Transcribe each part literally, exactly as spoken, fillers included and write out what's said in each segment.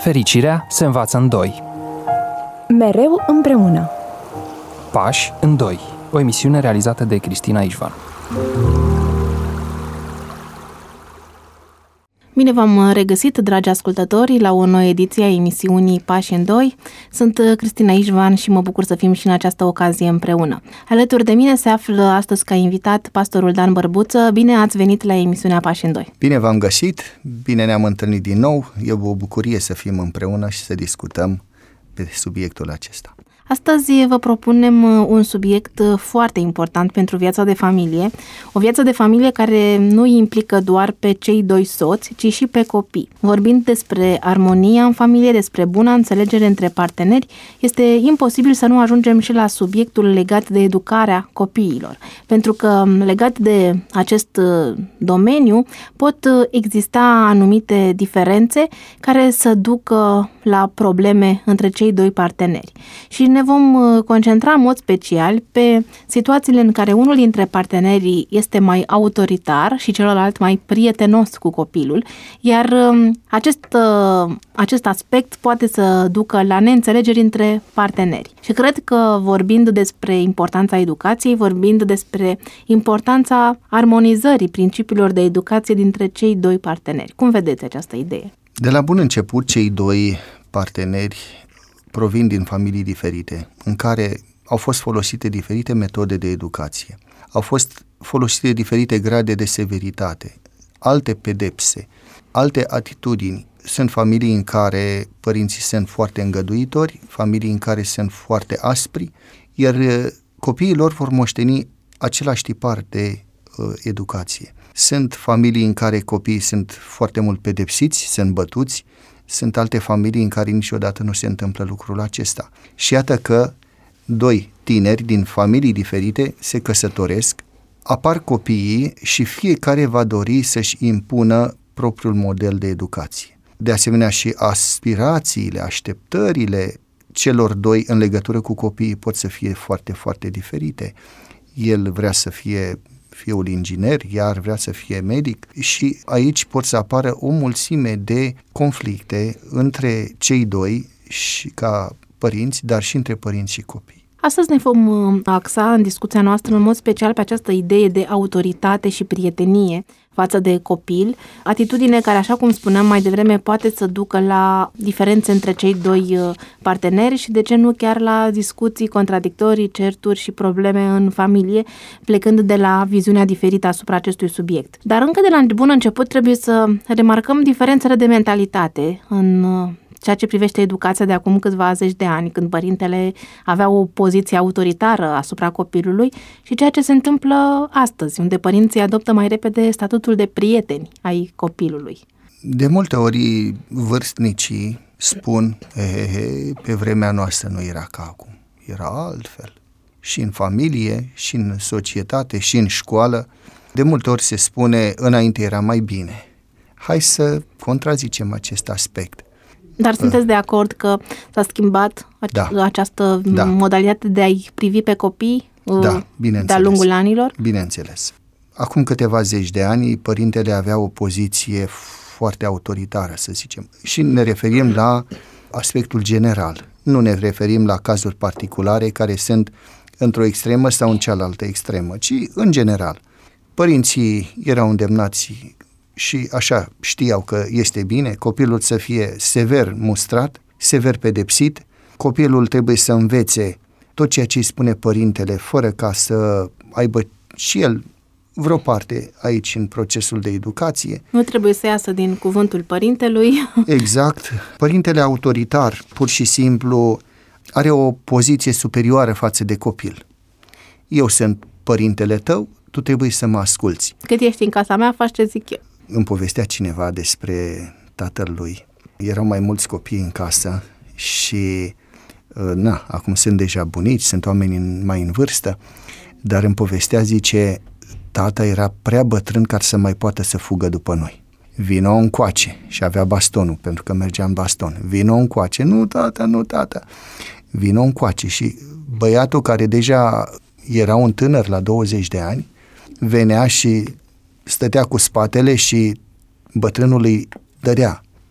Fericirea se învață în doi. Mereu împreună. Pași în doi. O emisiune realizată de Cristina Ișvan. Bine v-am regăsit, dragi ascultători, la o nouă ediție a emisiunii Pași în doi. Sunt Cristina Ișvan și mă bucur să fim și în această ocazie împreună. Alături de mine se află astăzi ca invitat pastorul Dan Bărbuță. Bine ați venit la emisiunea Pași în doi. Bine v-am găsit, bine ne-am întâlnit din nou. E o bucurie să fim împreună și să discutăm pe subiectul acesta. Astăzi vă propunem un subiect foarte important pentru viața de familie, o viață de familie care nu îi implică doar pe cei doi soți, ci și pe copii. Vorbind despre armonia în familie, despre buna înțelegere între parteneri, este imposibil să nu ajungem și la subiectul legat de educarea copiilor, pentru că legat de acest domeniu pot exista anumite diferențe care să ducă la probleme între cei doi parteneri. Și ne vom concentra în mod special pe situațiile în care unul dintre partenerii este mai autoritar și celălalt mai prietenos cu copilul, iar acest, acest aspect poate să ducă la neînțelegeri între parteneri. Și cred că vorbind despre importanța educației, vorbind despre importanța armonizării principiilor de educație dintre cei doi parteneri. Cum vedeți această idee? De la bun început, cei doi parteneri provin din familii diferite, în care au fost folosite diferite metode de educație. Au fost folosite diferite grade de severitate, alte pedepse, alte atitudini. Sunt familii în care părinții sunt foarte îngăduitori, familii în care sunt foarte aspri, iar copiii lor vor moșteni același tipar de uh, educație. Sunt familii în care copiii sunt foarte mult pedepsiți, sunt bătuți, sunt alte familii în care niciodată nu se întâmplă lucrul acesta. Și iată că doi tineri din familii diferite se căsătoresc, apar copiii și fiecare va dori să-și impună propriul model de educație. De asemenea și aspirațiile, așteptările celor doi în legătură cu copiii pot să fie foarte, foarte diferite. El vrea să fie fiul inginer, iar vrea să fie medic și aici pot să apară o mulțime de conflicte între cei doi și ca părinți, dar și între părinți și copii. Astăzi ne vom axa în discuția noastră în mod special pe această idee de autoritate și prietenie față de copil, atitudine care, așa cum spuneam mai devreme, poate să ducă la diferențe între cei doi parteneri și, de ce nu, chiar la discuții contradictorii, certuri și probleme în familie, plecând de la viziunea diferită asupra acestui subiect. Dar încă de la bun început trebuie să remarcăm diferențele de mentalitate în ceea ce privește educația de acum câțiva zeci de ani, când părintele avea o poziție autoritară asupra copilului, și ceea ce se întâmplă astăzi, unde părinții adoptă mai repede statutul de prieteni ai copilului. De multe ori vârstnicii spun, he, he, he, pe vremea noastră nu era ca acum, era altfel. Și în familie, și în societate, și în școală, de multe ori se spune, înainte era mai bine. Hai să contrazicem acest aspect. Dar sunteți de acord că s-a schimbat ace- da. această da. modalitate de a-i privi pe copii da, de-a lungul anilor? Bineînțeles. Acum câteva zeci de ani, părintele avea o poziție foarte autoritară, să zicem. Și ne referim la aspectul general. Nu ne referim la cazuri particulare care sunt într-o extremă sau în cealaltă extremă, ci în general. Părinții erau îndemnați și așa știau că este bine, copilul să fie sever mustrat, sever pedepsit, copilul trebuie să învețe tot ceea ce îi spune părintele, fără ca să aibă și el vreo parte aici în procesul de educație. Nu trebuie să iasă din cuvântul părintelui. Exact. Părintele autoritar, pur și simplu, are o poziție superioară față de copil. Eu sunt părintele tău, tu trebuie să mă asculți. Cât ești în casa mea, faci ce zic eu. Îmi povestea cineva despre tatăl lui. Erau mai mulți copii în casă și, na, acum sunt deja bunici, sunt oameni mai în vârstă, dar îmi povestea, zice, tata era prea bătrân ca să mai poată să fugă după noi. Vino încoace, și avea bastonul, pentru că mergea în baston. Vino încoace, nu tata, nu tata. Vino încoace și băiatul, care deja era un tânăr la douăzeci de ani, venea și stătea cu spatele și bătrânul îi dădea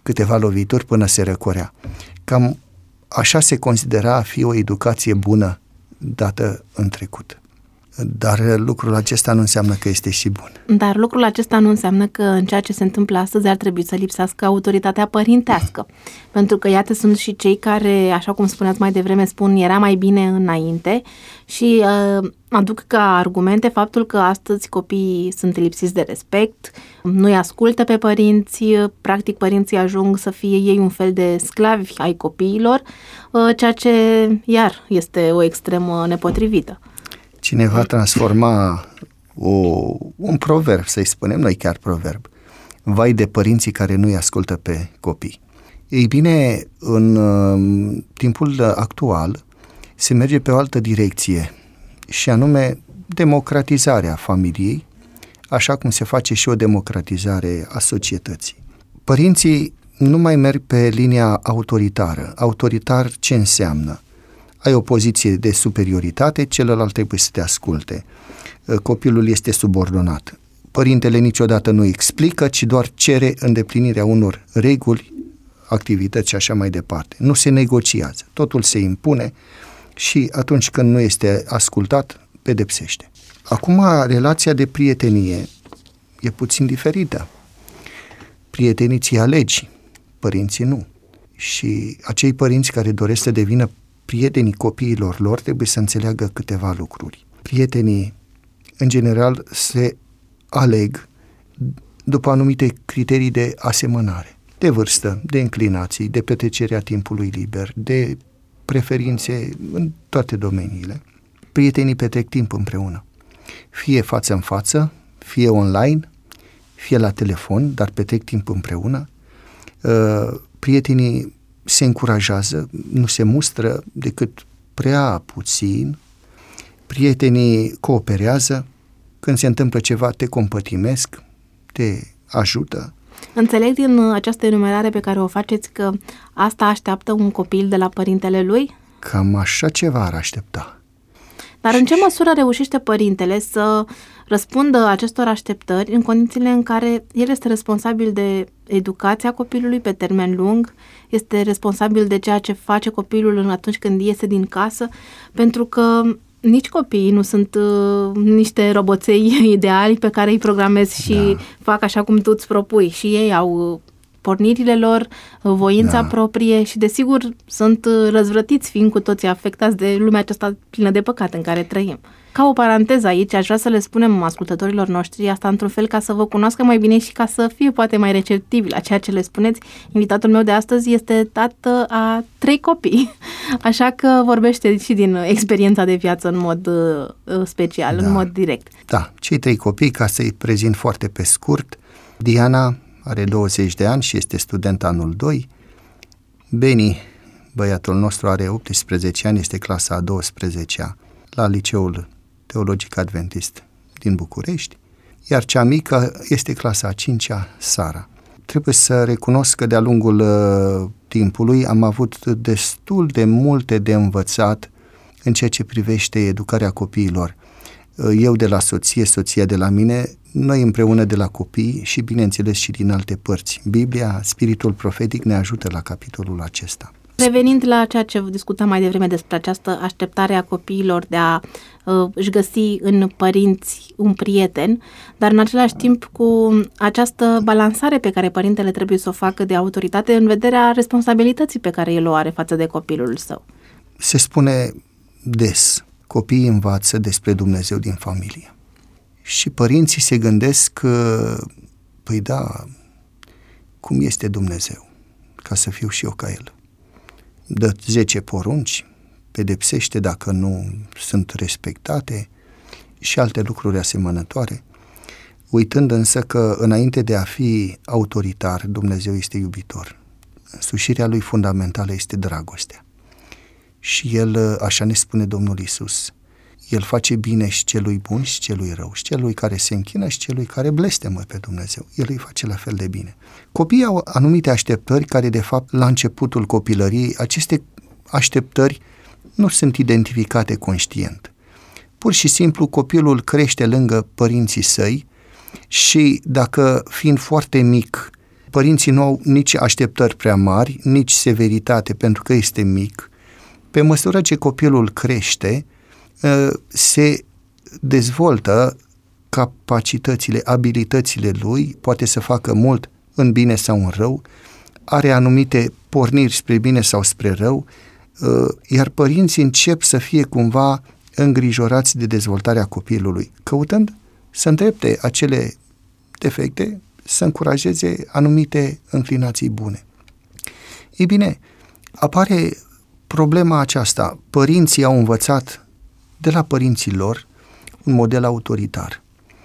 câteva lovituri până se răcorea. Cam așa se considera a fi o educație bună dată în trecut. Dar lucrul acesta nu înseamnă că este și bun. Dar lucrul acesta nu înseamnă că în ceea ce se întâmplă astăzi ar trebui să lipsească autoritatea părintească. Pentru că, iată, sunt și cei care, așa cum spuneați mai devreme, spun era mai bine înainte și uh, aduc ca argumente faptul că astăzi copiii sunt lipsiți de respect, nu-i ascultă pe părinți, practic părinții ajung să fie ei un fel de sclavi ai copiilor, uh, ceea ce, iar, este o extremă nepotrivită. Cineva transforma o, un proverb, să-i spunem noi chiar proverb, vai de părinții care nu-i ascultă pe copii. Ei bine, în uh, timpul actual se merge pe o altă direcție și anume democratizarea familiei, așa cum se face și o democratizare a societății. Părinții nu mai merg pe linia autoritară. Autoritar ce înseamnă? Ai o poziție de superioritate, celălalt trebuie să te asculte. Copilul este subordonat. Părintele niciodată nu explică, ci doar cere îndeplinirea unor reguli, activități și așa mai departe. Nu se negociază, totul se impune și atunci când nu este ascultat, pedepsește. Acum, relația de prietenie e puțin diferită. Prietenii ți alegi, părinții nu. Și acei părinți care doresc să devină prietenii copiilor lor trebuie să înțeleagă câteva lucruri. Prietenii, în general, se aleg după anumite criterii de asemănare, de vârstă, de înclinații, de petrecerea timpului liber, de preferințe în toate domeniile. Prietenii petrec timp împreună, fie față în față, fie online, fie la telefon, dar petrec timp împreună. Prietenii se încurajează, nu se mustră decât prea puțin, prietenii cooperează, când se întâmplă ceva te compătimesc, te ajută. Înțeleg din această enumerare pe care o faceți că asta așteaptă un copil de la părintele lui? Cam așa ceva ar aștepta. Dar în ce măsură reușește părintele să răspundă acestor așteptări în condițiile în care el este responsabil de educația copilului pe termen lung, este responsabil de ceea ce face copilul atunci când iese din casă, pentru că nici copiii nu sunt uh, niște roboței ideali pe care îi programezi și da. fac așa cum tu îți propui. Și ei au pornirile lor, voința da. proprie și desigur sunt răzvrătiți, fiind cu toții afectați de lumea aceasta plină de păcat în care trăim. Ca o paranteză aici, aș vrea să le spunem ascultătorilor noștri asta într-un fel ca să vă cunoască mai bine și ca să fie poate mai receptivi la ceea ce le spuneți. Invitatul meu de astăzi este tată a trei copii, așa că vorbește și din experiența de viață în mod uh, special, da. în mod direct. Da, cei trei copii, ca să-i prezint foarte pe scurt, Diana are douăzeci de ani și este student anul doi, Beni, băiatul nostru, are optsprezece ani, este clasa a douăsprezecea la Liceul Teologic Adventist din București, iar cea mică este clasa a cincea, Sara. Trebuie să recunosc că de-a lungul uh, timpului am avut destul de multe de învățat în ceea ce privește educarea copiilor. Uh, eu de la soție, soția de la mine, noi împreună de la copii și bineînțeles și din alte părți. Biblia, spiritul profetic ne ajută la capitolul acesta. Revenind la ceea ce discutam mai devreme despre această așteptare a copiilor de a uh, își găsi în părinți un prieten, dar în același timp cu această balansare pe care părintele trebuie să o facă de autoritate în vederea responsabilității pe care el o are față de copilul său. Se spune des, copiii învață despre Dumnezeu din familie. Și părinții se gândesc că, păi da, cum este Dumnezeu, ca să fiu și eu ca El. Dă zece porunci, pedepsește dacă nu sunt respectate și alte lucruri asemănătoare, uitând însă că înainte de a fi autoritar, Dumnezeu este iubitor. Însușirea lui fundamentală este dragostea. Și El, așa ne spune Domnul Iisus, El face bine și celui bun și celui rău, și celui care se închină și celui care blestemă pe Dumnezeu. El îi face la fel de bine. Copiii au anumite așteptări care, de fapt, la începutul copilăriei, aceste așteptări nu sunt identificate conștient. Pur și simplu, copilul crește lângă părinții săi și, dacă fiind foarte mic, părinții nu au nici așteptări prea mari, nici severitate pentru că este mic. Pe măsură ce copilul crește, se dezvoltă capacitățile, abilitățile lui, poate să facă mult în bine sau în rău, are anumite porniri spre bine sau spre rău, iar părinții încep să fie cumva îngrijorați de dezvoltarea copilului, căutând să îndrepte acele defecte, să încurajeze anumite înclinații bune. Ei bine, apare problema aceasta. Părinții au învățat de la părinții lor un model autoritar.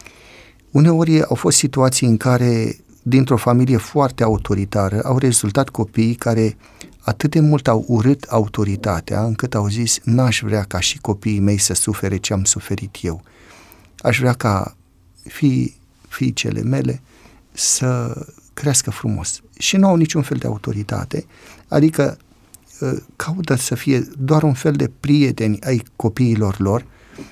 Uneori au fost situații în care, dintr-o familie foarte autoritară, au rezultat copiii care atât de mult au urât autoritatea, încât au zis, n-aș vrea ca și copiii mei să sufere ce am suferit eu. Aș vrea ca fii, fiicele mele să crească frumos. Și nu au niciun fel de autoritate, adică caută să fie doar un fel de prieteni ai copiilor lor,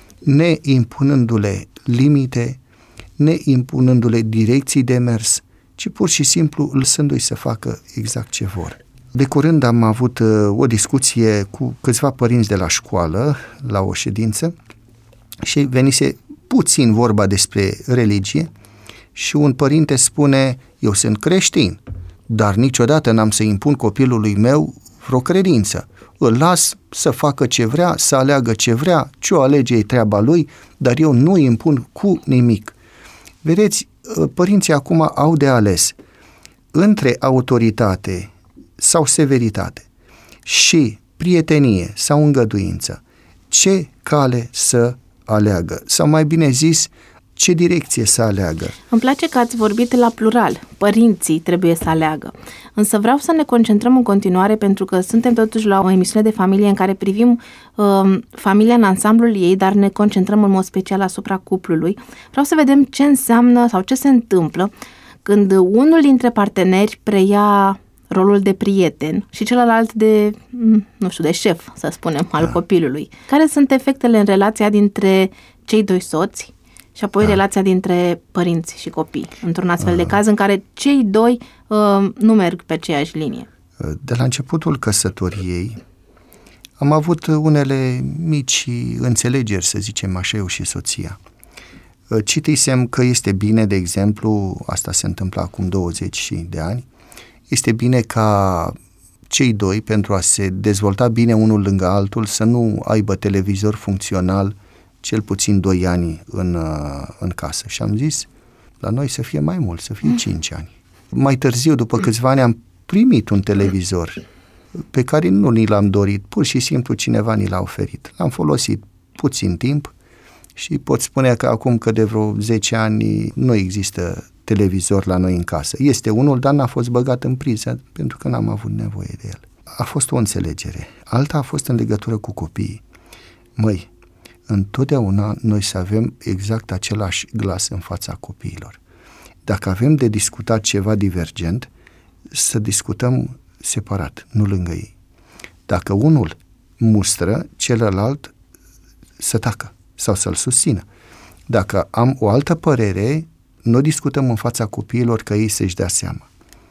neimpunându-le limite, neimpunându-le direcții de mers, ci pur și simplu lăsându-i să facă exact ce vor. De curând am avut o discuție cu câțiva părinți de la școală, la o ședință, și venise puțin vorba despre religie și un părinte spune, eu sunt creștin, dar niciodată n-am să impun copilului meu vreo credință. Îl las să facă ce vrea, să aleagă ce vrea, ce o alege e treaba lui, dar eu nu îi impun cu nimic. Vedeți, părinții acum au de ales între autoritate sau severitate și prietenie sau îngăduință. Ce cale să aleagă? Sau mai bine zis, ce direcție să aleagă? Îmi place că ați vorbit la plural. Părinții trebuie să aleagă. Însă vreau să ne concentrăm în continuare, pentru că suntem totuși la o emisiune de familie în care privim uh, familia în ansamblul ei, dar ne concentrăm în mod special asupra cuplului. Vreau să vedem ce înseamnă sau ce se întâmplă când unul dintre parteneri preia rolul de prieten și celălalt de, nu știu, de șef, să spunem, al da. copilului. Care sunt efectele în relația dintre cei doi soți și apoi da. relația dintre părinți și copii, într-un astfel uh. de caz în care cei doi uh, nu merg pe aceeași linie? De la începutul căsătoriei am avut unele mici înțelegeri, să zicem așa, eu și soția. Citisem că este bine, de exemplu, asta se întâmplă acum douăzeci de ani, este bine ca cei doi, pentru a se dezvolta bine unul lângă altul, să nu aibă televizor funcțional cel puțin doi ani în, în casă. Și am zis, la noi să fie mai mult, să fie cinci ani. Mai târziu, după câțiva ani, am primit un televizor pe care nu ni l-am dorit, pur și simplu cineva ni l-a oferit. L-am folosit puțin timp și pot spune că acum că de vreo zece ani nu există televizor la noi în casă. Este unul, dar n-a fost băgat în priză pentru că n-am avut nevoie de el. A fost o înțelegere. Alta a fost în legătură cu copiii. Măi, întotdeauna noi să avem exact același glas în fața copiilor. Dacă avem de discutat ceva divergent, să discutăm separat, nu lângă ei. Dacă unul mustră, celălalt să tacă sau să-l susțină. Dacă am o altă părere, nu discutăm în fața copiilor ca ei să-și dea seama.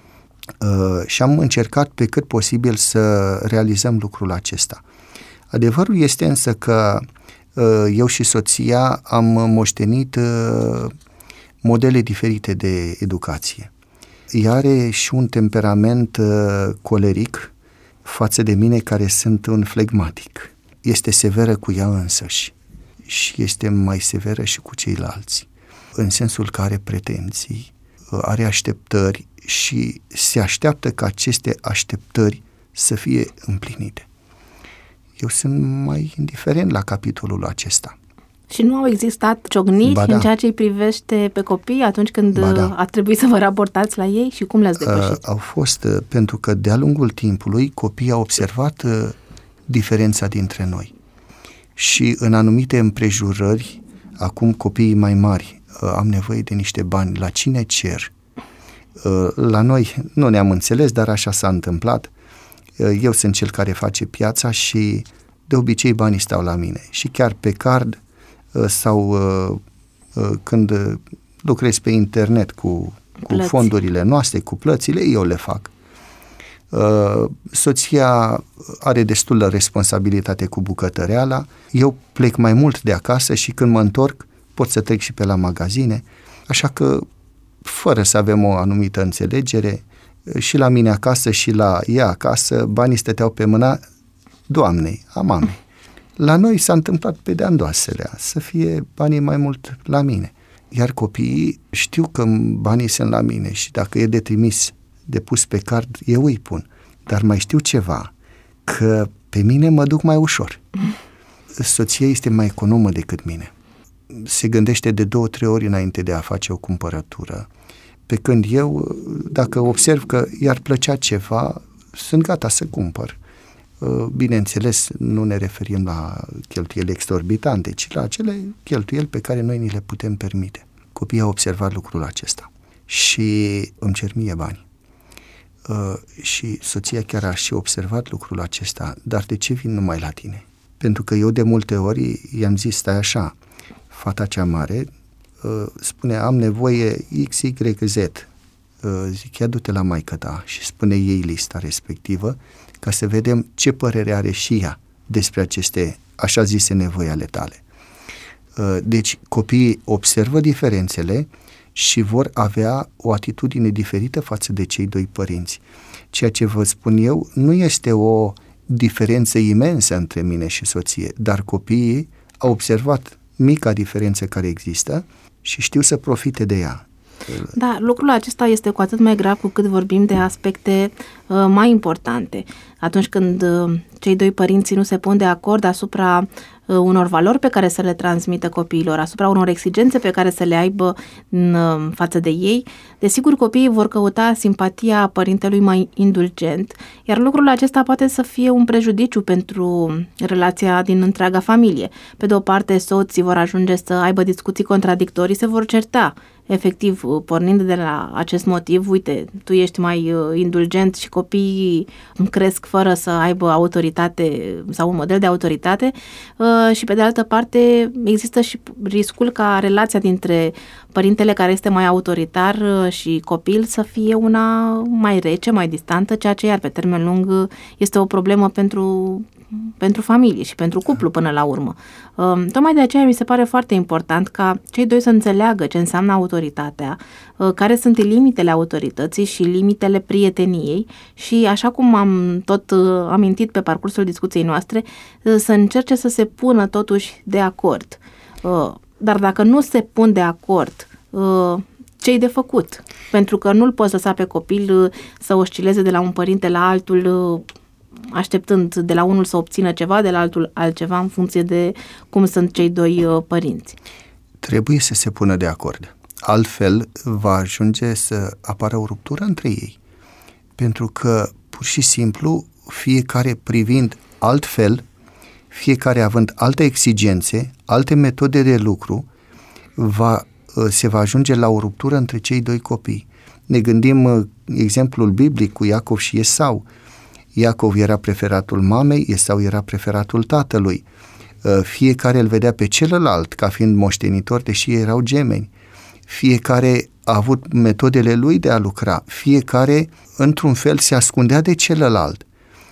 Uh, și am încercat pe cât posibil să realizăm lucrul acesta. Adevărul este însă că uh, eu și soția am moștenit uh, modele diferite de educație. Ea are și un temperament uh, coleric față de mine, care sunt un flegmatic. Este severă cu ea însăși și este mai severă și cu ceilalți, în sensul că are pretenții, are așteptări și se așteaptă ca aceste așteptări să fie împlinite. Eu sunt mai indiferent la capitolul acesta. Și nu au existat ciocniri da. în ceea ce îi privește pe copii atunci când da. a trebuit să vă raportați la ei și cum le-ați depășit? Uh, au fost, uh, pentru că de-a lungul timpului copiii au observat uh, diferența dintre noi. Și în anumite împrejurări, acum copiii mai mari, uh, am nevoie de niște bani, la cine cer? Uh, la noi nu ne-am înțeles, dar așa s-a întâmplat. Uh, eu sunt cel care face piața și de obicei banii stau la mine. Și chiar pe card sau uh, uh, când lucrez pe internet cu cu Plăți. fondurile noastre, cu plățile, eu le fac. Uh, soția are destulă responsabilitate cu bucătăreala, eu plec mai mult de acasă și când mă întorc pot să trec și pe la magazine, așa că fără să avem o anumită înțelegere, și la mine acasă și la ea acasă, banii stăteau pe mâna doamnei, a mamei. La noi s-a întâmplat pe de-a îndoaselea, să fie banii mai mult la mine. Iar copiii știu că banii sunt la mine și dacă e de trimis, de pus pe card, eu îi pun. Dar mai știu ceva, că pe mine mă duc mai ușor. Soția este mai economă decât mine. Se gândește de două, trei ori înainte de a face o cumpărătură. Pe când eu, dacă observ că i-ar plăcea ceva, sunt gata să cumpăr. Bineînțeles, nu ne referim la cheltuieli exorbitante, ci la acele cheltuieli pe care noi ni le putem permite. Copiii au observat lucrul acesta și îmi cer mie bani. Uh, și soția chiar a și observat lucrul acesta, dar de ce vin numai la tine? Pentru că eu de multe ori i-am zis, stai așa, fata cea mare uh, spune, am nevoie X, Y, Z. Uh, zic, ia du-te la maică ta și spune ei lista respectivă ca să vedem ce părere are și ea despre aceste așa zise nevoi ale tale. Uh, deci copiii observă diferențele și vor avea o atitudine diferită față de cei doi părinți. Ceea ce vă spun eu nu este o diferență imensă între mine și soție, dar copiii au observat mica diferență care există și știu să profite de ea. Da, lucrul acesta este cu atât mai grav cu cât vorbim de aspecte uh, mai importante. Atunci când uh, cei doi părinți nu se pun de acord asupra uh, unor valori pe care să le transmită copiilor, asupra unor exigențe pe care să le aibă în uh, față de ei, desigur copiii vor căuta simpatia părintelui mai indulgent, iar lucrul acesta poate să fie un prejudiciu pentru relația din întreaga familie. Pe de o parte, soții vor ajunge să aibă discuții contradictorii, se vor certa. Efectiv, pornind de la acest motiv, uite, tu ești mai indulgent și copiii cresc fără să aibă autoritate sau un model de autoritate și pe de altă parte există și riscul ca relația dintre părintele care este mai autoritar și copil să fie una mai rece, mai distantă, ceea ce iar pe termen lung este o problemă pentru pentru familie și pentru cuplu până la urmă. Tocmai de aceea mi se pare foarte important ca cei doi să înțeleagă ce înseamnă autoritatea, care sunt limitele autorității și limitele prieteniei și, așa cum am tot amintit pe parcursul discuției noastre, să încerce să se pună totuși de acord. Dar dacă nu se pun de acord, ce-i de făcut? Pentru că nu-l poți lăsa pe copil să oscileze de la un părinte la altul, așteptând de la unul să obțină ceva, de la altul altceva, în funcție de cum sunt cei doi părinți. Trebuie să se pună de acord. Altfel va ajunge să apară o ruptură între ei. Pentru că, pur și simplu, fiecare privind altfel, fiecare având alte exigențe, alte metode de lucru, va, se va ajunge la o ruptură între cei doi copii. Ne gândim exemplul biblic cu Iacov și Esau. Iacov era preferatul mamei, Esau era preferatul tatălui. Fiecare îl vedea pe celălalt ca fiind moștenitor, deși erau gemeni. Fiecare a avut metodele lui de a lucra. Fiecare, într-un fel, se ascundea de celălalt.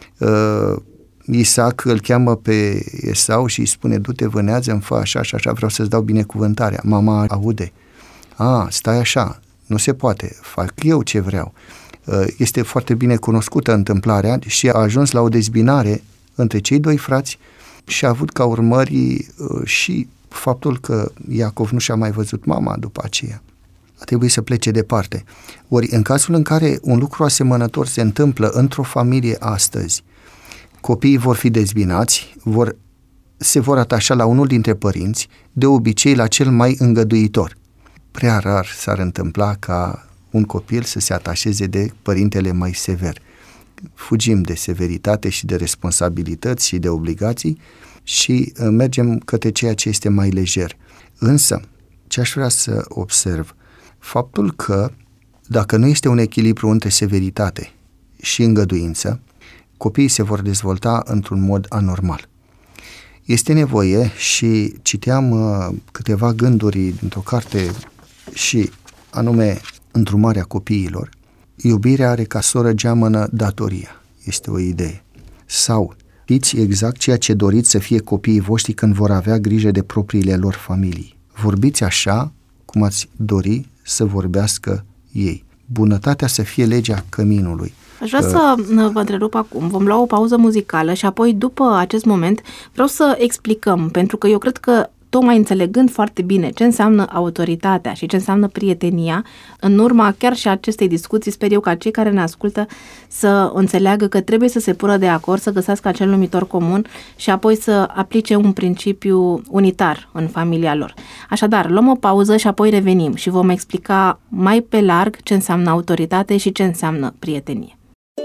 Isaac îl cheamă pe Esau și îi spune, du-te, vânează-mi, fă așa și așa, vreau să-ți dau binecuvântarea. Mama aude. A, stai așa, nu se poate, fac eu ce vreau. Este foarte bine cunoscută întâmplarea și a ajuns la o dezbinare între cei doi frați și a avut ca urmări și faptul că Iacov nu și-a mai văzut mama după aceea. A trebuit să plece departe. Ori în cazul în care un lucru asemănător se întâmplă într-o familie astăzi, copiii vor fi dezbinați, vor, se vor atașa la unul dintre părinți, de obicei la cel mai îngăduitor. Prea rar s-ar întâmpla ca un copil să se atașeze de părintele mai sever. Fugim de severitate și de responsabilități și de obligații și mergem către ceea ce este mai lejer. Însă, ce aș vrea să observ, faptul că dacă nu este un echilibru între severitate și îngăduință, copiii se vor dezvolta într-un mod anormal. Este nevoie, și citeam uh, câteva gânduri dintr-o carte și anume îndrumarea copiilor, iubirea are ca soră geamănă datoria, este o idee. Sau, știți exact ceea ce doriți să fie copiii voștri când vor avea grijă de propriile lor familii. Vorbiți așa cum ați dori să vorbească ei. Bunătatea să fie legea căminului. Aș vrea să vă întrerup acum. Vom lua o pauză muzicală și apoi, după acest moment, vreau să explicăm, pentru că eu cred că tocmai înțelegând foarte bine ce înseamnă autoritatea și ce înseamnă prietenia, în urma chiar și acestei discuții, sper eu ca cei care ne ascultă să înțeleagă că trebuie să se pună de acord, să găsească acel numitor comun și apoi să aplice un principiu unitar în familia lor. Așadar, luăm o pauză și apoi revenim și vom explica mai pe larg ce înseamnă autoritate și ce înseamnă prietenie.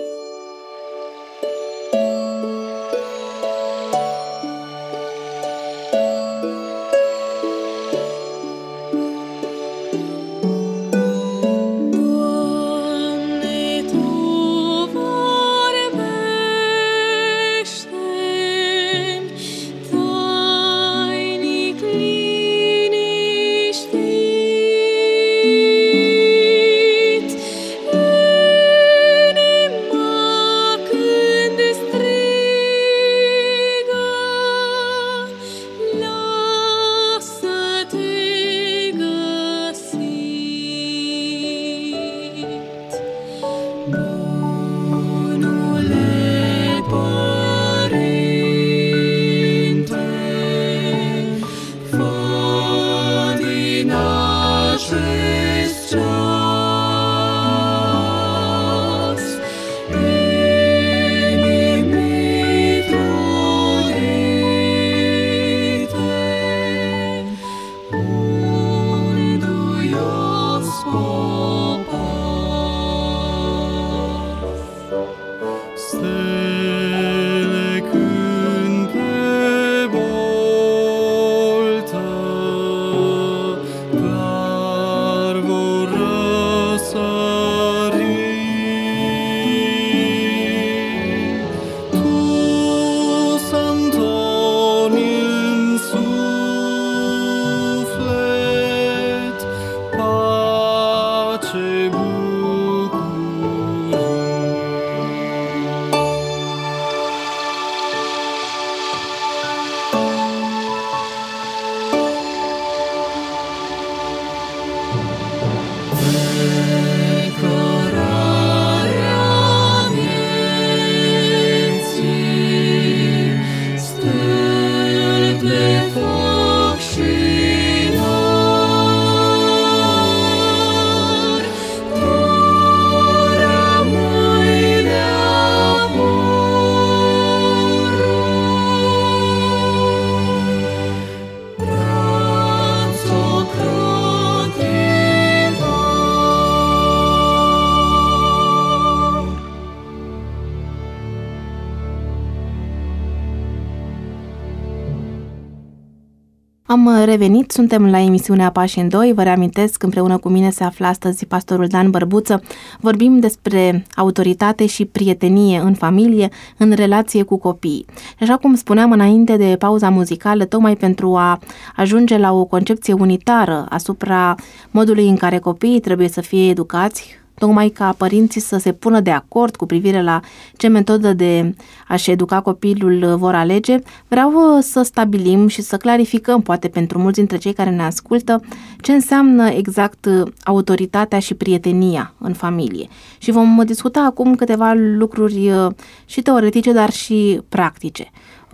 Am revenit, suntem la emisiunea Pași în doi. Vă reamintesc, împreună cu mine se află astăzi pastorul Dan Bărbuță. Vorbim despre autoritate și prietenie în familie, în relație cu copiii. Așa cum spuneam înainte de pauza muzicală, tocmai pentru a ajunge la o concepție unitară asupra modului în care copiii trebuie să fie educați, tocmai ca părinții să se pună de acord cu privire la ce metodă de a-și educa copilul vor alege, vreau să stabilim și să clarificăm, poate pentru mulți dintre cei care ne ascultă, ce înseamnă exact autoritatea și prietenia în familie. Și vom discuta acum câteva lucruri și teoretice, dar și practice.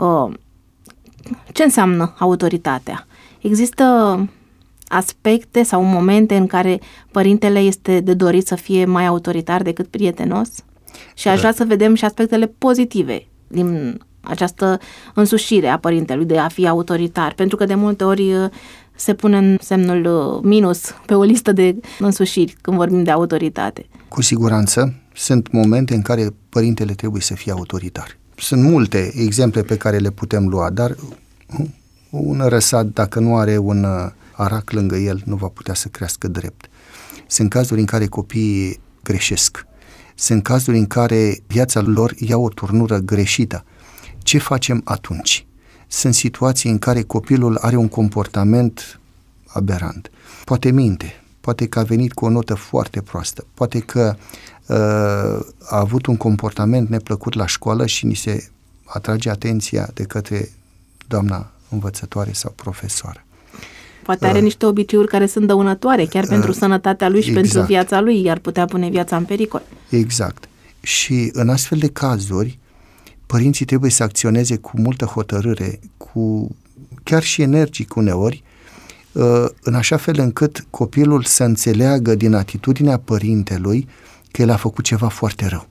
Ce înseamnă autoritatea? Există aspecte sau momente în care părintele este de dorit să fie mai autoritar decât prietenos? Și aș vrea să vedem și aspectele pozitive din această însușire a părintelui de a fi autoritar, pentru că de multe ori se pune în semnul minus pe o listă de însușiri când vorbim de autoritate. Cu siguranță sunt momente în care părintele trebuie să fie autoritar. Sunt multe exemple pe care le putem lua, dar un răsat, dacă nu are un arac lângă el, nu va putea să crească drept. Sunt cazuri în care copiii greșesc. Sunt cazuri în care viața lor ia o turnură greșită. Ce facem atunci? Sunt situații în care copilul are un comportament aberant. Poate minte, poate că a venit cu o notă foarte proastă, poate că uh, a avut un comportament neplăcut la școală și ni se atrage atenția de către doamna învățătoare sau profesoară. Poate are uh, niște obiceiuri care sunt dăunătoare, chiar uh, pentru sănătatea lui și exact. pentru viața lui, iar putea pune viața în pericol. Exact. Și în astfel de cazuri, părinții trebuie să acționeze cu multă hotărâre, cu chiar și energic uneori, în așa fel încât copilul să înțeleagă din atitudinea părintelui că el a făcut ceva foarte rău.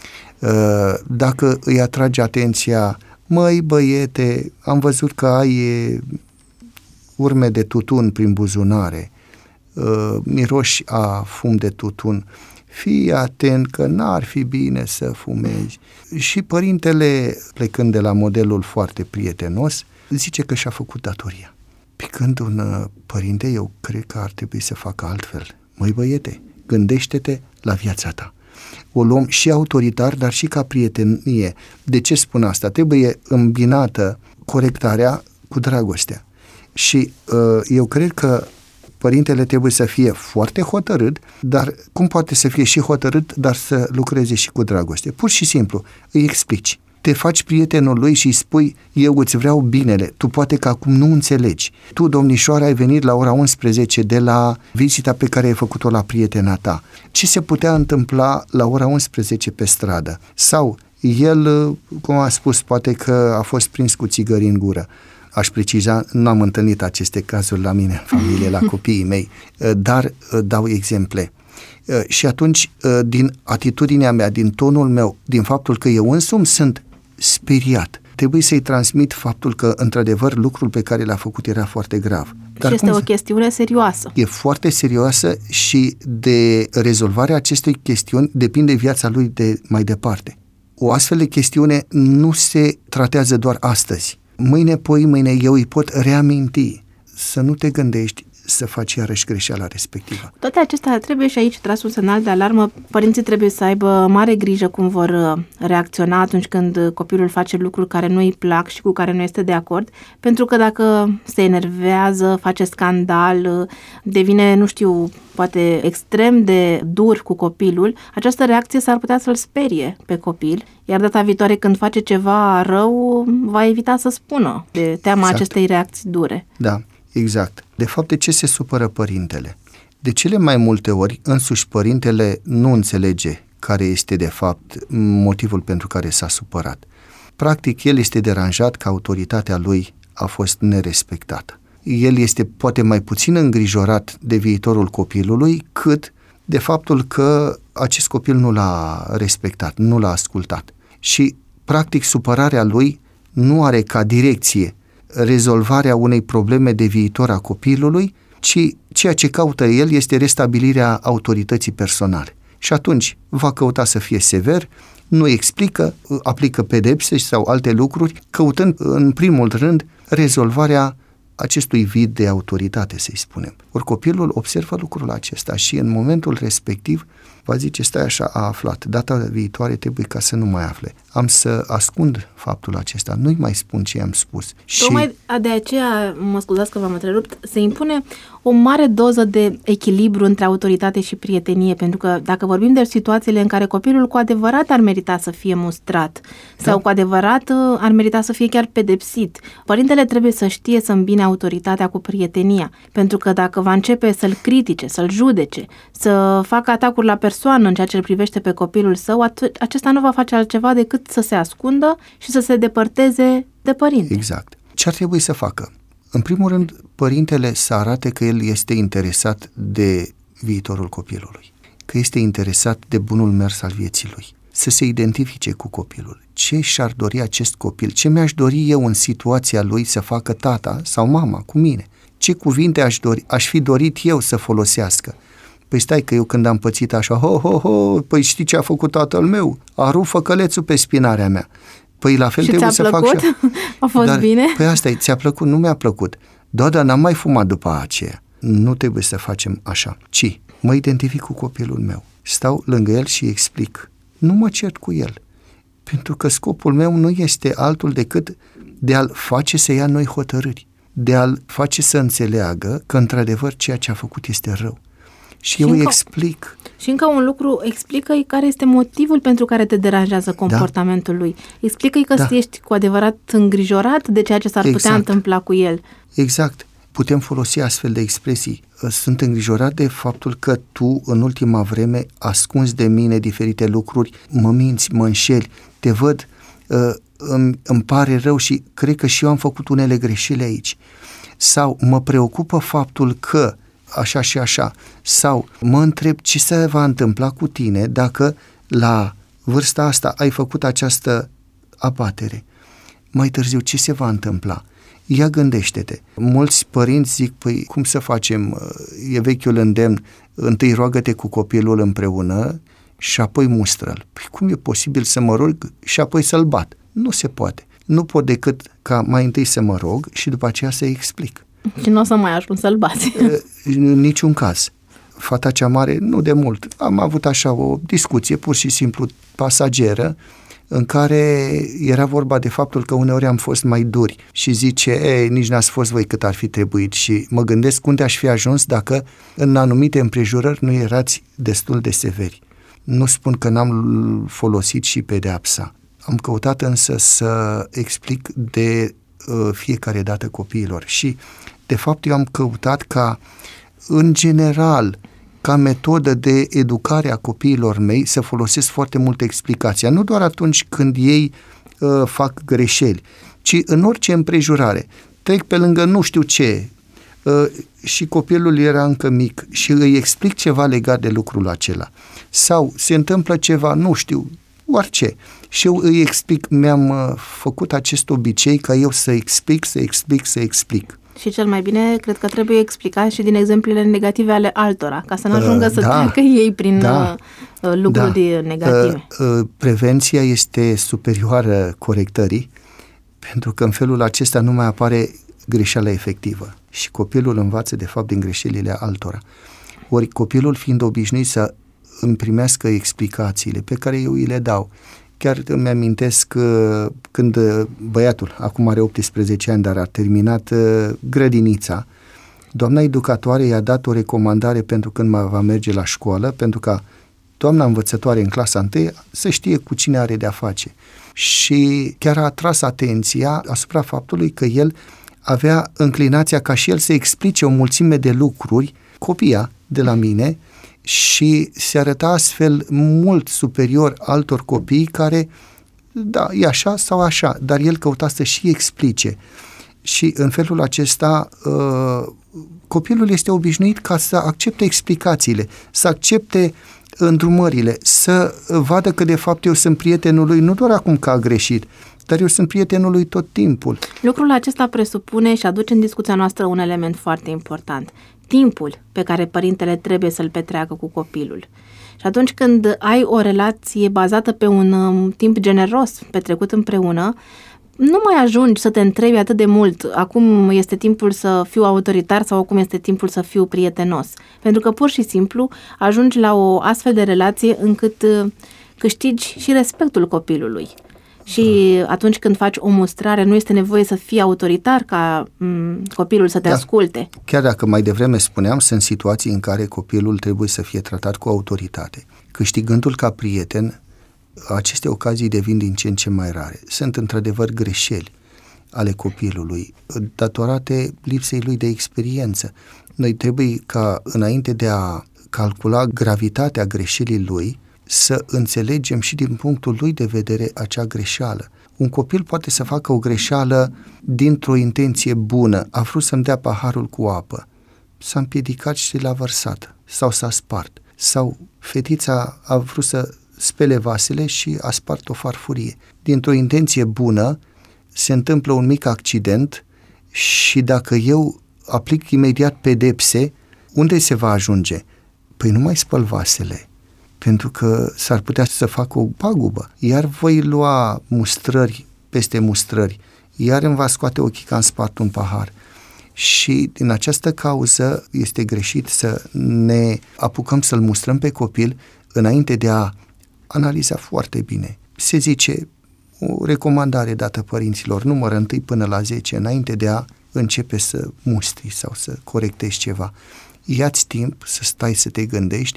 Dacă îi atrage atenția, măi băiete, am văzut că ai urme de tutun prin buzunare, miroși a fum de tutun, fii atent că n-ar fi bine să fumezi. Și părintele, plecând de la modelul foarte prietenos, zice că și-a făcut datoria. Pe când un părinte, eu cred că ar trebui să facă altfel. Măi băiete, gândește-te la viața ta. O luăm și autoritar, dar și ca prietenie. De ce spun asta? Trebuie îmbinată corectarea cu dragostea. Și uh, eu cred că părintele trebuie să fie foarte hotărât, dar cum poate să fie și hotărât, dar să lucreze și cu dragoste? Pur și simplu, îi explici. Te faci prietenul lui și îi spui, eu îți vreau binele, tu poate că acum nu înțelegi. Tu, domnișoara, ai venit la ora unsprezece de la vizita pe care ai făcut-o la prietena ta. Ce se putea întâmpla la ora unsprezece pe stradă? Sau el, cum a spus, poate că a fost prins cu țigări în gură. Aș preciza, nu am întâlnit aceste cazuri la mine în familie, la copiii mei, dar dau exemple. Și atunci, din atitudinea mea, din tonul meu, din faptul că eu însumi sunt speriat, trebuie să-i transmit faptul că, într-adevăr, lucrul pe care l-a făcut era foarte grav. Dar și este o chestiune serioasă. E foarte serioasă și de rezolvarea acestei chestiuni depinde viața lui de mai departe. O astfel de chestiune nu se tratează doar astăzi. Mâine, poi mâine, eu îi pot reaminti să nu te gândești să faci iarăși greșeala respectivă. Toate acestea trebuie și aici tras un semnal de alarmă. Părinții trebuie să aibă mare grijă cum vor reacționa atunci când copilul face lucruri care nu îi plac și cu care nu este de acord, pentru că dacă se enervează, face scandal, devine, nu știu, poate extrem de dur cu copilul, această reacție s-ar putea să-l sperie pe copil, iar data viitoare când face ceva rău, va evita să spună de teama exact. acestei reacții dure. Da. Exact. De fapt, de ce se supără părintele? De cele mai multe ori, însuși părintele nu înțelege care este, de fapt, motivul pentru care s-a supărat. Practic, el este deranjat că autoritatea lui a fost nerespectată. El este poate mai puțin îngrijorat de viitorul copilului, cât de faptul că acest copil nu l-a respectat, nu l-a ascultat. Și, practic, supărarea lui nu are ca direcție rezolvarea unei probleme de viitor a copilului, ci ceea ce caută el este restabilirea autorității personale. Și atunci va căuta să fie sever, nu explică, aplică pedepse sau alte lucruri, căutând în primul rând rezolvarea acestui vid de autoritate, să-i spunem. Ori copilul observă lucrul acesta și în momentul respectiv va zice, stai așa, a aflat, data viitoare trebuie ca să nu mai afle. Am să ascund faptul acesta, nu-i mai spun ce am spus. Tocmai și... de aceea, mă scuzați că v-am întrerupt, se impune o mare doză de echilibru între autoritate și prietenie, pentru că dacă vorbim de situațiile în care copilul cu adevărat ar merita să fie mustrat da. sau cu adevărat ar merita să fie chiar pedepsit, părintele trebuie să știe să îmbine autoritatea cu prietenia, pentru că dacă va începe să-l critique, să-l judece, să facă atacuri la persoană în ceea ce îl privește pe copilul său, at- acesta nu va face altceva decât să se ascundă și să se depărteze de părinte. Exact. Ce ar trebui să facă? În primul rând, părintele să arate că el este interesat de viitorul copilului, că este interesat de bunul mers al vieții lui, să se identifice cu copilul. Ce și-ar dori acest copil? Ce mi-aș dori eu în situația lui să facă tata sau mama cu mine? Ce cuvinte aș dori, aș fi dorit eu să folosească? Păi stai că eu când am pățit așa, ho, ho, ho, păi știi ce a făcut tatăl meu? A rupt făcălețul pe spinarea mea. Păi la fel și trebuie să plăcut? fac și a fost dar, bine? Păi asta e, ți-a plăcut? Nu mi-a plăcut. Da, dar n-am mai fumat după aceea. Nu trebuie să facem așa, ci mă identific cu copilul meu. Stau lângă el și explic. Nu mă cert cu el. Pentru că scopul meu nu este altul decât de a-l face să ia noi hotărâri, de a-l face să înțeleagă că într-adevăr ceea ce a făcut este rău. Și, și eu îi explic. Și încă un lucru, explică-i care este motivul pentru care te deranjează comportamentul da. lui. Explică-i că da. ești cu adevărat îngrijorat de ceea ce s-ar exact. putea întâmpla cu el. Exact. Putem folosi astfel de expresii. Sunt îngrijorat de faptul că tu în ultima vreme ascunzi de mine diferite lucruri, mă minți, mă înșeli, te văd, îmi, îmi pare rău și cred că și eu am făcut unele greșeli aici. Sau mă preocupă faptul că așa și așa. Sau mă întreb ce se va întâmpla cu tine dacă la vârsta asta ai făcut această abatere. Mai târziu, ce se va întâmpla? Ia gândește-te. Mulți părinți zic, păi cum să facem? E vechiul îndemn, întâi roagă-te cu copilul împreună și apoi mustră-l. Păi cum e posibil să mă rog și apoi să-l bat? Nu se poate. Nu pot decât ca mai întâi să mă rog și după aceea să-i explic. Și nu o să mai ajung să-l bați. În niciun caz. Fata cea mare, nu de mult, am avut așa o discuție pur și simplu pasageră în care era vorba de faptul că uneori am fost mai duri și zice, ei, nici n-ați fost voi cât ar fi trebuit și mă gândesc unde aș fi ajuns dacă în anumite împrejurări nu erați destul de severi. Nu spun că n-am folosit și pedeapsa. Am căutat însă să explic de uh, fiecare dată copiilor și de fapt eu am căutat ca în general ca metodă de educare a copiilor mei să folosesc foarte mult explicația, nu doar atunci când ei uh, fac greșeli, ci în orice împrejurare. Trec pe lângă nu știu ce uh, și copilul era încă mic și îi explic ceva legat de lucrul acela. Sau se întâmplă ceva, nu știu, orice. Și eu îi explic, mi-am uh, făcut acest obicei ca eu să explic, să explic, să explic. Și cel mai bine, cred că trebuie explicat și din exemplele negative ale altora, ca să nu ajungă uh, să da, treacă ei prin da, uh, lucruri da. negative. Uh, uh, prevenția este superioară corectării, pentru că în felul acesta nu mai apare greșeala efectivă și copilul învață de fapt din greșelile altora. Ori copilul fiind obișnuit să îmi primească explicațiile pe care eu îi le dau. Chiar îmi amintesc uh, când băiatul, acum are optsprezece ani, dar a terminat uh, grădinița, doamna educatoare i-a dat o recomandare pentru când va merge la școală, pentru ca doamna învățătoare în clasa întâi să știe cu cine are de-a face. Și chiar a atras atenția asupra faptului că el avea înclinația ca și el să explice o mulțime de lucruri, copia de la mine, și se arăta astfel mult superior altor copii care, da, e așa sau așa, dar el căuta să și explice. Și în felul acesta uh, copilul este obișnuit ca să accepte explicațiile, să accepte îndrumările, să vadă că de fapt eu sunt prietenul lui, nu doar acum că a greșit, dar eu sunt prietenul lui tot timpul. Lucrul acesta presupune și aduce în discuția noastră un element foarte important. Timpul pe care părintele trebuie să-l petreacă cu copilul. Și atunci când ai o relație bazată pe un um, timp generos petrecut împreună, nu mai ajungi să te întrebi atât de mult acum este timpul să fiu autoritar sau acum este timpul să fiu prietenos. Pentru că pur și simplu ajungi la o astfel de relație încât uh, câștigi și respectul copilului. Și atunci când faci o mustrare, nu este nevoie să fii autoritar ca m- copilul să te da. asculte. Chiar dacă mai devreme spuneam, sunt situații în care copilul trebuie să fie tratat cu autoritate. Câștigându-l ca prieten, aceste ocazii devin din ce în ce mai rare. Sunt într-adevăr greșeli ale copilului, datorate lipsei lui de experiență. Noi trebuie ca, înainte de a calcula gravitatea greșelii lui, să înțelegem și din punctul lui de vedere acea greșeală. Un copil poate să facă o greșeală dintr-o intenție bună. A vrut să-mi dea paharul cu apă. S-a împiedicat și l-a vărsat. Sau s-a spart. Sau fetița a vrut să spele vasele și a spart o farfurie. Dintr-o intenție bună se întâmplă un mic accident și dacă eu aplic imediat pedepse, unde se va ajunge? Păi nu mai spăl vasele, pentru că s-ar putea să facă o pagubă. Iar voi lua mustrări peste mustrări, iar îmi va scoate ochii că am spart un pahar. Și din această cauză este greșit să ne apucăm să-l mustrăm pe copil înainte de a analiza foarte bine. Se zice o recomandare dată părinților, numără întâi până la zece, înainte de a începe să mustri sau să corectezi ceva. ia-ți timp să stai să te gândești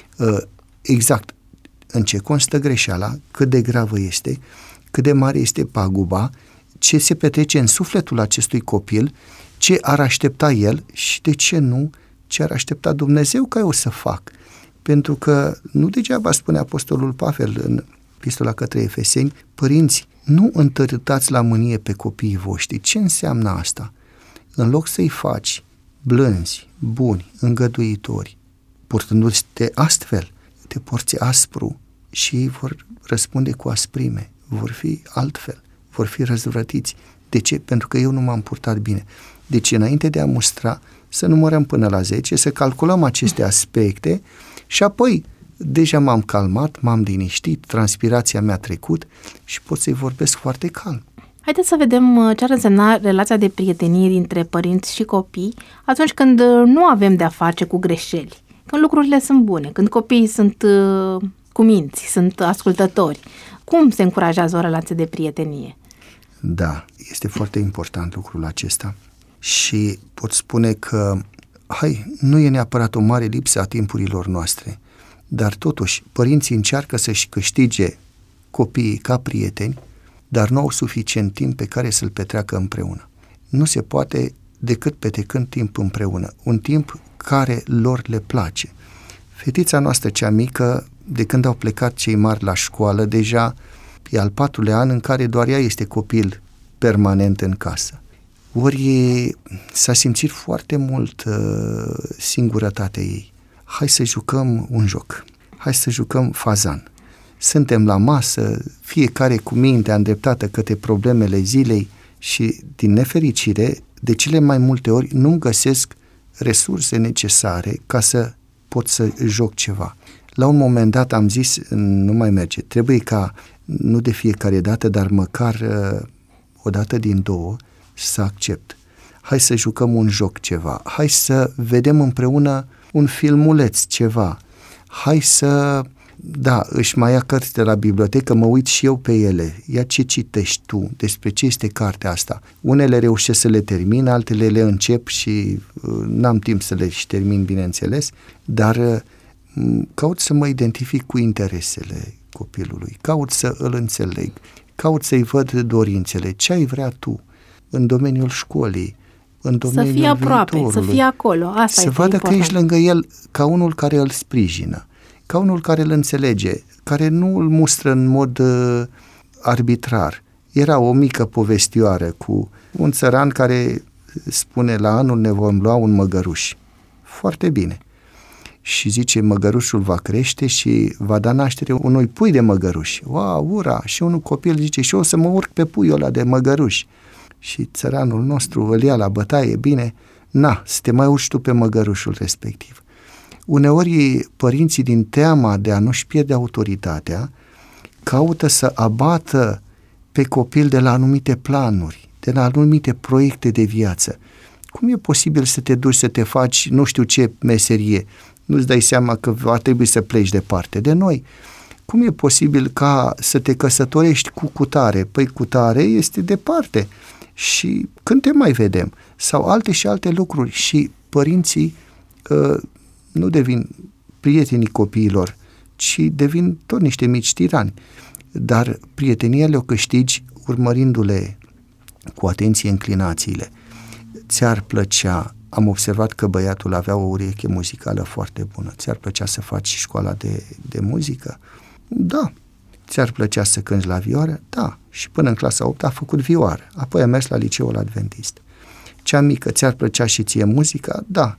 exact în ce constă greșeala, cât de gravă este, cât de mare este paguba, ce se petrece în sufletul acestui copil, ce ar aștepta el și de ce nu, ce ar aștepta Dumnezeu ca eu să fac. Pentru că nu degeaba spune Apostolul Pavel în Epistola către Efeseni, părinți, nu întărâtați la mânie pe copiii voștri. Ce înseamnă asta? În loc să-i faci blânzi, buni, îngăduitori, purtându-te astfel, te porți aspru și ei vor răspunde cu asprime, vor fi altfel, vor fi răzvrătiți. De ce? Pentru că eu nu m-am purtat bine. Deci, înainte de a mustra, să numărăm până la zece, să calculăm aceste aspecte și apoi deja m-am calmat, m-am liniștit, transpirația mi-a trecut și pot să-i vorbesc foarte calm. Haideți să vedem ce ar însemna relația de prietenie dintre părinți și copii atunci când nu avem de-a face cu greșeli, când lucrurile sunt bune, când copiii sunt uh, cuminți, sunt ascultători. Cum se încurajează o relație de prietenie? Da, este foarte important lucrul acesta și pot spune că, hai, nu e neapărat o mare lipsă a timpurilor noastre, dar totuși părinții încearcă să-și câștige copiii ca prieteni, dar nu au suficient timp pe care să-l petreacă împreună. Nu se poate decât petrecând timp împreună, un timp care lor le place. Fetița noastră cea mică, de când au plecat cei mari la școală, deja e al patrulea an în care doar ea este copil permanent în casă. Ori s-a simțit foarte mult uh, singurătatea ei. Hai să jucăm un joc, hai să jucăm fazan. Suntem la masă, fiecare cu mintea îndreptată către problemele zilei și, din nefericire, de cele mai multe ori nu-mi găsesc resurse necesare ca să pot să joc ceva. La un moment dat am zis, nu mai merge, trebuie ca, nu de fiecare dată, dar măcar uh, o dată din două, să accept. Hai să jucăm un joc ceva, hai să vedem împreună un filmuleț ceva, hai să... Da, își mai ia cărți de la bibliotecă, mă uit și eu pe ele. Ia ce citești tu, despre ce este cartea asta. Unele reușesc să le termin, altele le încep și uh, n-am timp să le și termin, bineînțeles, dar uh, caut să mă identific cu interesele copilului, caut să îl înțeleg, caut să-i văd dorințele, ce ai vrea tu în domeniul școlii, în domeniul Să fie aproape, viitorului. să fie acolo, asta să este vadă important. că ești lângă el ca unul care îl sprijină, ca unul care îl înțelege, care nu îl mustră în mod uh, arbitrar. Era o mică povestioară cu un țăran care spune, la anul ne vom lua un măgăruș. Foarte bine. Și zice, măgărușul va crește și va da naștere unui pui de măgăruș. Wow, ura! Și unul copil zice, și eu o să mă urc pe puiul ăla de măgăruș. Și țăranul nostru îl ia la bătaie, bine, na, să te mai urci tu pe măgărușul respectiv. Uneori părinții, din teama de a nu-și pierde autoritatea, caută să abată pe copil de la anumite planuri, de la anumite proiecte de viață. Cum e posibil să te duci să te faci nu știu ce meserie? Nu-ți dai seama că va trebui să pleci departe de noi. Cum e posibil ca să te căsătorești cu cutare? Păi cutare este departe. Și când te mai vedem? Sau alte și alte lucruri. Și părinții uh, nu devin prietenii copiilor, ci devin tot niște mici tirani. Dar prietenia le-o câștigi urmărindu-le cu atenție înclinațiile. Ți-ar plăcea, am observat că băiatul avea o ureche muzicală foarte bună, ți-ar plăcea să faci școala de, de muzică? Da. Ți-ar plăcea să cânti la vioară? Da. Și până în clasa a opta a făcut vioară, apoi a mers la liceul adventist. Cea mică, ți-ar plăcea și ție muzica? Da.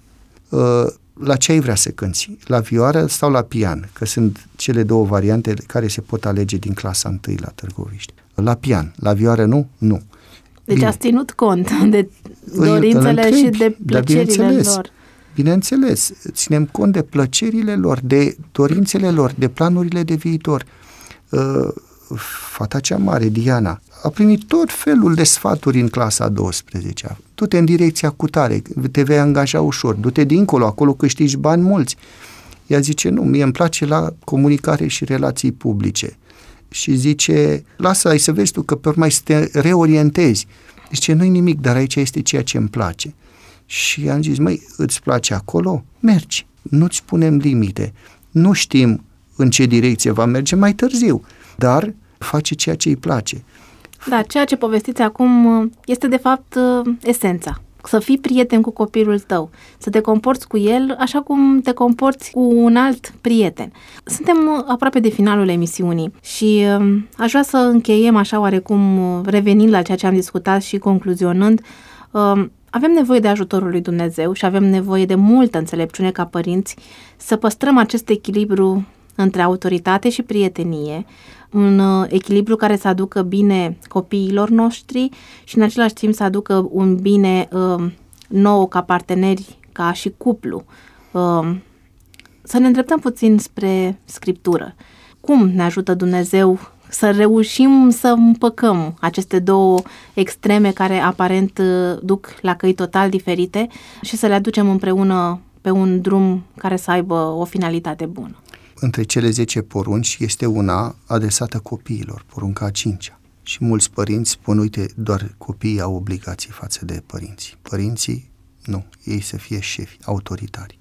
La ce ai vrea să cânti? La vioară sau la pian? Că sunt cele două variante care se pot alege din clasa întâi la Târgoviște. La pian. La vioară nu? Nu. Deci Bine. ați ținut cont de dorințele și de plăcerile lor. Bineînțeles, ținem cont de plăcerile lor, de dorințele lor, de planurile de viitor. Uh, fata cea mare, Diana, a primit tot felul de sfaturi în clasa a douăsprezecea. Du-te în direcția cutare, te vei angaja ușor, du-te dincolo, acolo câștigi bani mulți. Ea zice, nu, mie îmi place la comunicare și relații publice. Și zice, lasă, ai să vezi tu că pe urmă să te reorientezi. Zice, nu-i nimic, dar aici este ceea ce îmi place. Și am zis, măi, îți place acolo? Mergi, nu-ți punem limite. Nu știm în ce direcție va merge mai târziu, dar face ceea ce îi place. Da, ceea ce povestiți acum este de fapt esența. Să fii prieten cu copilul tău, să te comporți cu el așa cum te comporți cu un alt prieten. Suntem aproape de finalul emisiunii și aș vrea să încheiem așa oarecum, revenind la ceea ce am discutat și concluzionând. Avem nevoie de ajutorul lui Dumnezeu și avem nevoie de multă înțelepciune ca părinți să păstrăm acest echilibru între autoritate și prietenie, un echilibru care să aducă bine copiilor noștri și în același timp să aducă un bine uh, nou ca parteneri, ca și cuplu. Uh, să ne îndreptăm puțin spre Scriptură. Cum ne ajută Dumnezeu să reușim să împăcăm aceste două extreme care aparent uh, duc la căi total diferite și să le aducem împreună pe un drum care să aibă o finalitate bună? Între cele zece porunci este una adresată copiilor, porunca a cincea. Și mulți părinți spun, uite, doar copiii au obligații față de părinți. Părinții, nu, ei să fie șefi, autoritari.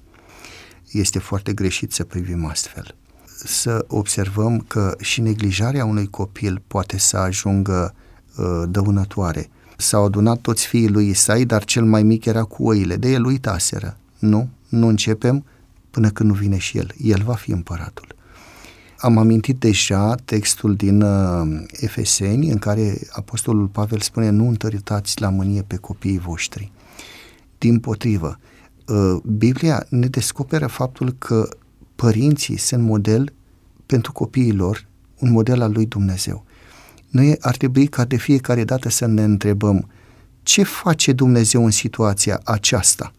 Este foarte greșit să privim astfel. Să observăm că și neglijarea unui copil poate să ajungă uh, dăunătoare. S-au adunat toți fiii lui Isai, dar cel mai mic era cu oile, de el uitaseră. Nu, nu începem până când nu vine și el. El va fi împăratul. Am amintit deja textul din uh, Efeseni, în care apostolul Pavel spune, nu întăritați la mânie pe copiii voștri. Dimpotrivă, uh, Biblia ne descoperă faptul că părinții sunt model pentru copiii lor, un model al lui Dumnezeu. Noi ar trebui ca de fiecare dată să ne întrebăm, ce face Dumnezeu în situația aceasta?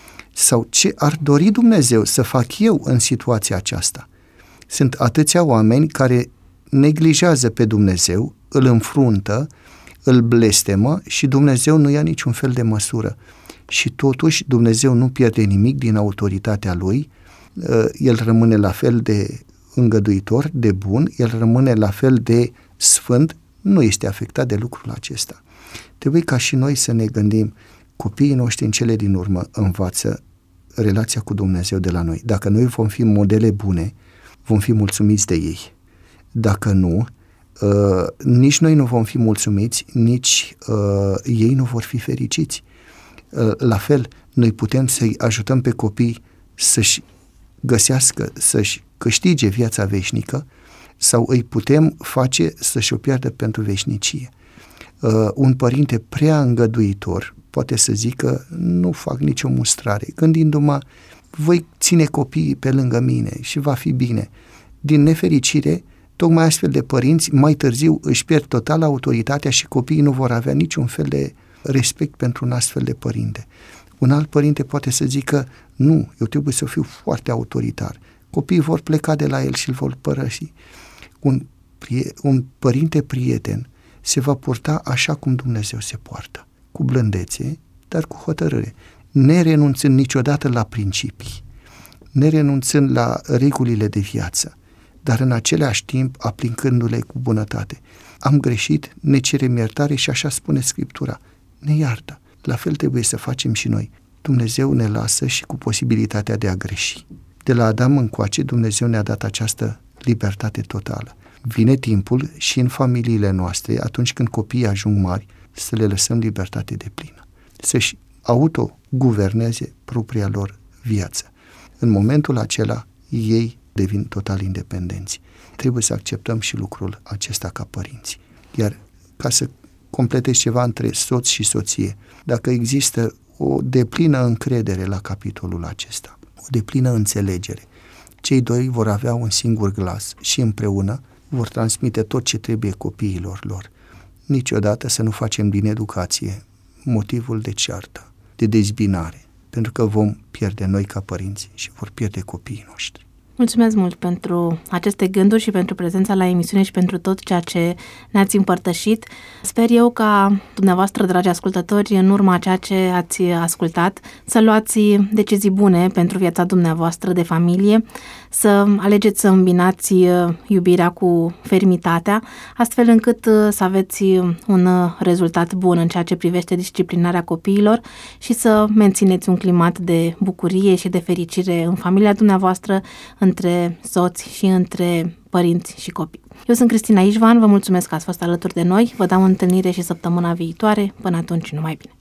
Sau ce ar dori Dumnezeu să fac eu în situația aceasta? Sunt atâția oameni care neglijează pe Dumnezeu, îl înfruntă, îl blestemă și Dumnezeu nu ia niciun fel de măsură. Și totuși Dumnezeu nu pierde nimic din autoritatea Lui, El rămâne la fel de îngăduitor, de bun, El rămâne la fel de sfânt, nu este afectat de lucrul acesta. Trebuie ca și noi să ne gândim, copiii noștri în cele din urmă învață relația cu Dumnezeu de la noi. Dacă noi vom fi modele bune, vom fi mulțumiți de ei. Dacă nu, uh, nici noi nu vom fi mulțumiți, nici uh, ei nu vor fi fericiți. Uh, la fel, noi putem să-i ajutăm pe copii să-și găsească, să-și câștige viața veșnică sau îi putem face să-și o piardă pentru veșnicie. Uh, un părinte prea îngăduitor poate să zică, nu fac nicio mustrare, gândindu-mă, voi ține copiii pe lângă mine și va fi bine. Din nefericire, tocmai astfel de părinți mai târziu își pierd total autoritatea și copiii nu vor avea niciun fel de respect pentru un astfel de părinte. Un alt părinte poate să zică, nu, eu trebuie să fiu foarte autoritar. Copiii vor pleca de la el și îl vor părăsi. Un, un părinte prieten se va purta așa cum Dumnezeu se poartă, cu blândețe, dar cu hotărâre, nerenunțând niciodată la principii, nerenunțând la regulile de viață, dar în același timp aplicându-le cu bunătate. Am greșit, ne cerem iertare și așa spune Scriptura, ne iartă. La fel trebuie să facem și noi. Dumnezeu ne lasă și cu posibilitatea de a greși. De la Adam încoace, Dumnezeu ne-a dat această libertate totală. Vine timpul și în familiile noastre, atunci când copiii ajung mari, să le lăsăm libertate deplină, să-și autoguverneze propria lor viață. În momentul acela, ei devin total independenți. Trebuie să acceptăm și lucrul acesta ca părinți. Iar ca să completezi ceva între soț și soție, dacă există o deplină încredere la capitolul acesta, o deplină înțelegere, cei doi vor avea un singur glas și împreună vor transmite tot ce trebuie copiilor lor. Niciodată să nu facem din educație motivul de ceartă, de dezbinare, pentru că vom pierde noi ca părinți și vor pierde copiii noștri. Mulțumesc mult pentru aceste gânduri și pentru prezența la emisiune și pentru tot ceea ce ne-ați împărtășit. Sper eu ca dumneavoastră, dragi ascultători, în urma a ceea ce ați ascultat, să luați decizii bune pentru viața dumneavoastră de familie, să alegeți să îmbinați iubirea cu fermitatea, astfel încât să aveți un rezultat bun în ceea ce privește disciplinarea copiilor și să mențineți un climat de bucurie și de fericire în familia dumneavoastră, între soți și între părinți și copii. Eu sunt Cristina Ișvan, vă mulțumesc că ați fost alături de noi, vă dau întâlnire și săptămâna viitoare, până atunci numai bine!